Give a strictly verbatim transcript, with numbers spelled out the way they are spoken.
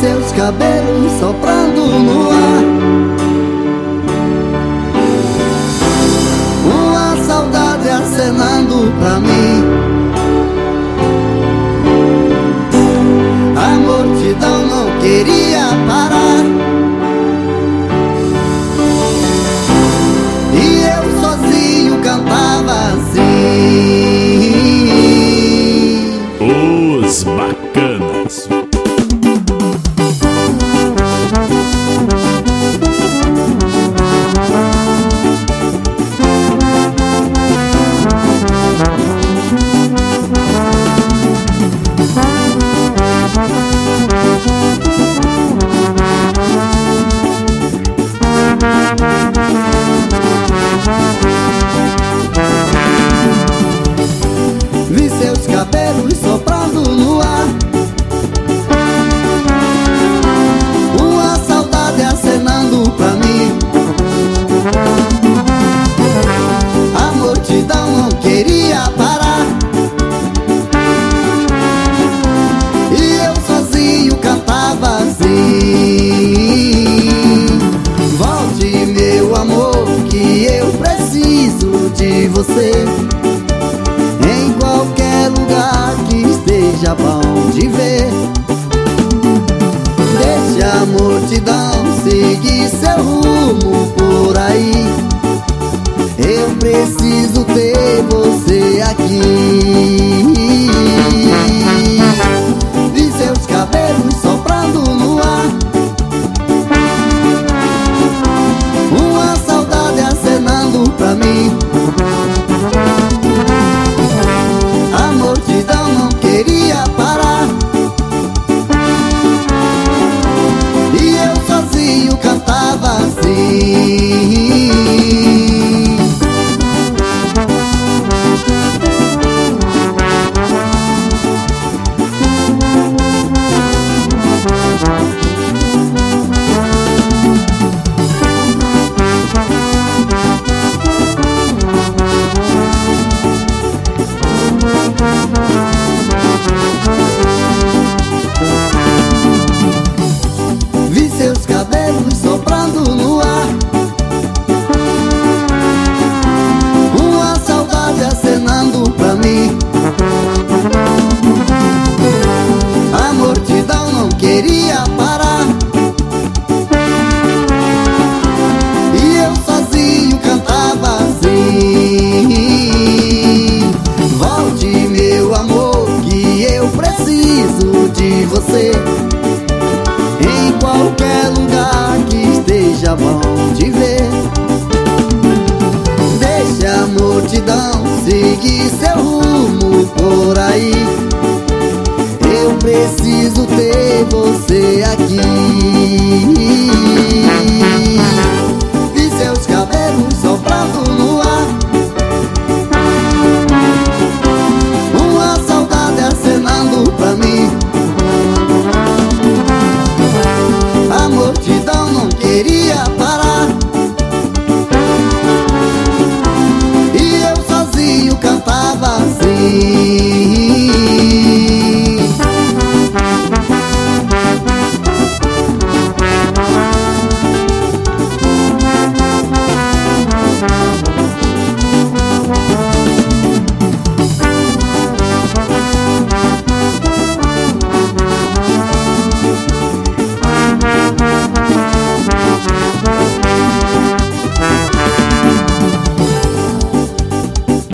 seus cabelos soprando no ar. Uma saudade acenando pra mim. A multidão não queria parar, e eu sozinho cantava assim. Os Bacanas. Vi seus cabelos soprando no ar. Uma saudade acenando pra mim. A multidão não queria parar, e eu sozinho cantava assim. Volte, meu amor, que eu preciso de você. Em qualquer lugar que esteja bom de ver, deixe a multidão seguir seu rumo por aí. Eu preciso ter você aqui. Vi seus cabelos soprando no ar. Uma saudade acenando pra mim. A multidão não queria parar, e eu sozinho cantava assim. Vi seus cabelos soprando no ar. Uma saudade acenando pra mim. A multidão não queria parar, e eu sozinho cantava assim. Volte, meu amor, que eu preciso de você.